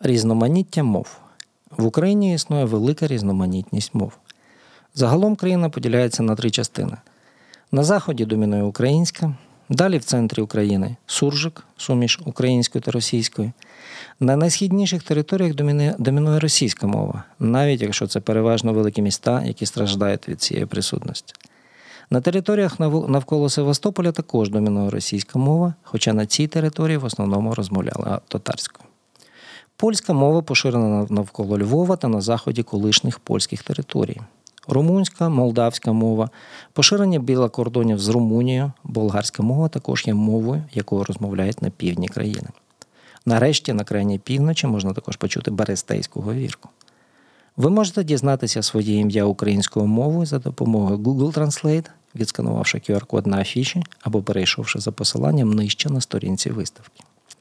Різноманіття мов. В Україні існує велика різноманітність мов. Загалом країна поділяється на 3 частини. На заході домінує українська, далі в центрі України – суржик, суміш української та російської. На найсхідніших територіях домінує російська мова, навіть якщо це переважно великі міста, які страждають від цієї присутності. На територіях навколо Севастополя також домінує російська мова, хоча на цій території в основному розмовляли татарською. Польська мова поширена навколо Львова та на заході колишніх польських територій. Румунська, молдавська мова поширені біля кордонів з Румунією, болгарська мова також є мовою, якою розмовляють на півдні країни. Нарешті, на крайній півночі можна також почути берестейську говірку. Ви можете дізнатися своє ім'я українською мовою за допомогою Google Translate, відсканувавши QR-код на афіші або перейшовши за посиланням нижче на сторінці виставки.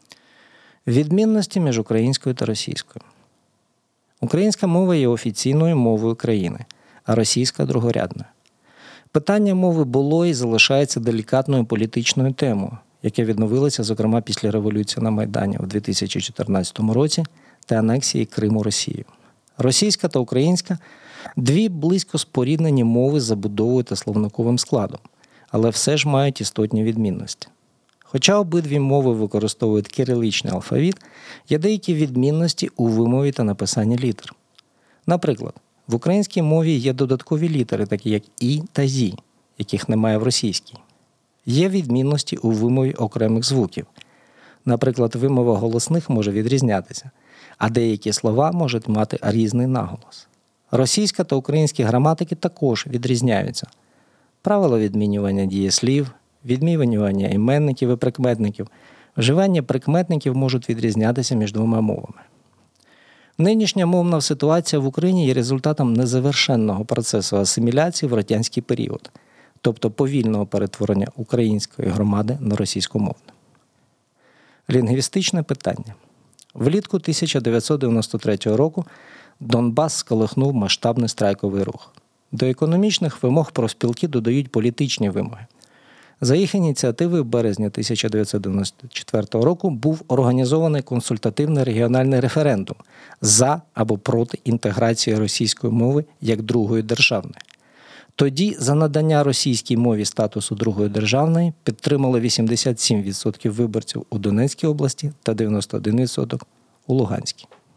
Відмінності між українською та російською. Українська мова є офіційною мовою країни, а російська – другорядною. Питання мови було і залишається делікатною політичною темою, яка відновилася, зокрема, після революції на Майдані у 2014 році та анексії Криму Росією. Російська та українська – 2 близько споріднені мови з забудовою та словниковим складом, але все ж мають істотні відмінності. Хоча обидві мови використовують кириличний алфавіт, є деякі відмінності у вимові та написанні літер. Наприклад, в українській мові є додаткові літери, такі як «і» та «зі», яких немає в російській. Є відмінності у вимові окремих звуків. Наприклад, вимова голосних може відрізнятися, а деякі слова можуть мати різний наголос. Російська та українські граматики також відрізняються. Правила відмінювання дієслів, відмінювання іменників і прикметників, вживання прикметників можуть відрізнятися між 2 мовами. Нинішня мовна ситуація в Україні є результатом незавершенного процесу асиміляції в радянський період, тобто повільного перетворення української громади на російськомовну. Лінгвістичне питання. Влітку 1993 року Донбас сколихнув масштабний страйковий рух. До економічних вимог профспілки додають політичні вимоги. За їх ініціативою в березні 1994 року був організований консультативний регіональний референдум за або проти інтеграції російської мови як другої державної. Тоді за надання російській мові статусу другої державної підтримали 87% виборців у Донецькій області та 91% у Луганській.